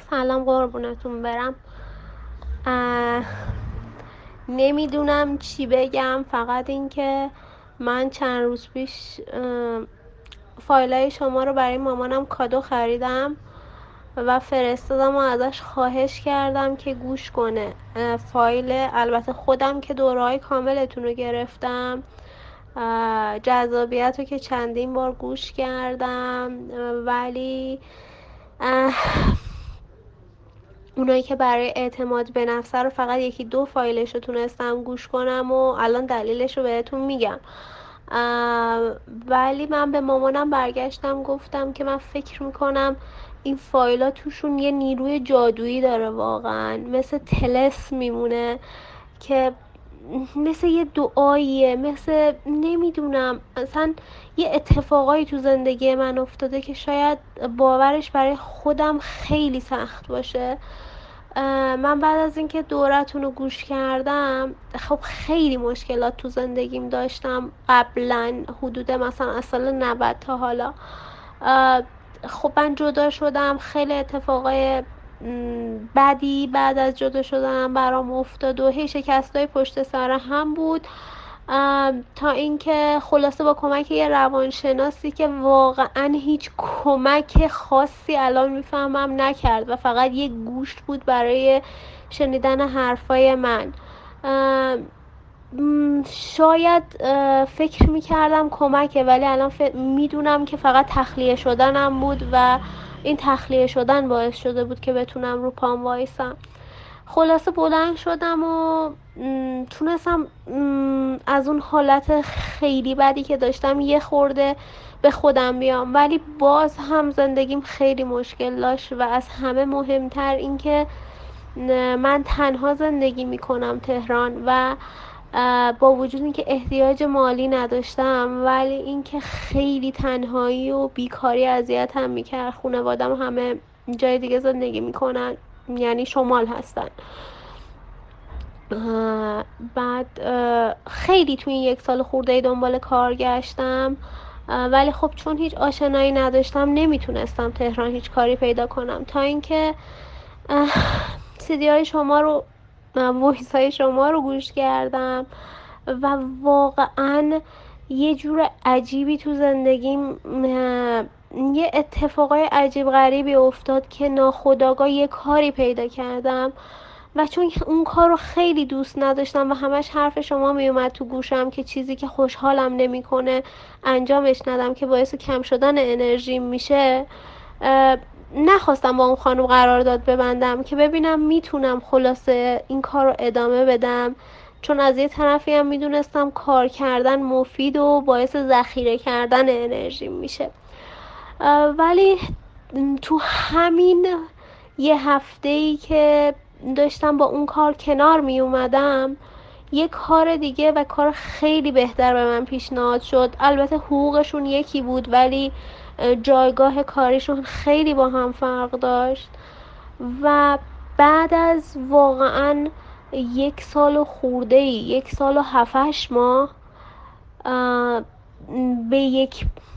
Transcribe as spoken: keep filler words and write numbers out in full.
سلام قربونتون برم. اه، نمیدونم چی بگم، فقط اینکه من چند روز پیش اه، فایلای شما رو برای مامانم کادو خریدم و فرستادم و ازش خواهش کردم که گوش کنه. اه، فایل البته خودم که دوره‌های کاملتون رو گرفتم، اه، جذابیت رو که چندین بار گوش کردم، اه، ولی اه، اونایی که برای اعتماد به نفس رو فقط یکی دو فایلش رو تونستم گوش کنم و الان دلیلش رو بهتون میگم. ولی من به مامانم برگشتم گفتم که من فکر میکنم این فایلا توشون یه نیروی جادویی داره، واقعا مثل تلس میمونه که مثل یه دعاییه، مثل نمیدونم اصلا یه اتفاقایی تو زندگی من افتاده که شاید باورش برای خودم خیلی سخت باشه. من بعد از اینکه دورتون رو گوش کردم، خب خیلی مشکلات تو زندگیم داشتم قبلا، حدود مثلا از سال نود تا حالا. خب من جدا شدم، خیلی اتفاقای بدی بعد از جدا شدنم برام افتاد و هی شکستای پشت سر هم بود، تا اینکه خلاصه با کمک یه روانشناسی که واقعا هیچ کمک خاصی الان میفهمم نکرد و فقط یه گوش بود برای شنیدن حرفای من. شاید فکر میکردم کمکه، ولی الان ف... میدونم که فقط تخلیه شدنم بود و این تخلیه شدن باعث شده بود که بتونم رو پام وایسم. خلاصه بلند شدم و تونستم از اون حالت خیلی بدی که داشتم یه خورده به خودم بیام، ولی باز هم زندگیم خیلی مشکل داشت و از همه مهمتر این که من تنها زندگی میکنم تهران و با وجود اینکه احتیاج مالی نداشتم، ولی اینکه خیلی تنهایی و بیکاری اذیتم میکرد. خانوادم همه جای دیگه زندگی میکنن، یعنی شمال هستن. بعد خیلی توی این یک سال خورده دنبال کار گشتم، ولی خب چون هیچ آشنایی نداشتم نمیتونستم تهران هیچ کاری پیدا کنم، تا اینکه سیدی های شما رو وایس های شما رو گوش کردم و واقعا یه جور عجیبی تو زندگیم، یه اتفاقای عجیب غریبی افتاد که ناخودآگاه یه کاری پیدا کردم و چون اون کار رو خیلی دوست نداشتم و همش حرف شما میومد تو گوشم که چیزی که خوشحالم نمیکنه انجامش ندم که باعث کم شدن انرژی میشه، نخواستم با اون خانم قرارداد ببندم که ببینم میتونم خلاصه این کار رو ادامه بدم، چون از یه طرفی هم میدونستم کار کردن مفید و باعث ذخیره کردن انرژی میشه. ولی تو همین یه هفته‌ای که داشتم با اون کار کنار می اومدم، یه کار دیگه و کار خیلی بهتر به من پیشنهاد شد. البته حقوقشون یکی بود ولی جایگاه کاریشون خیلی با هم فرق داشت و بعد از واقعا یک سال و خورده ای یک سال و هفتش ماه به یک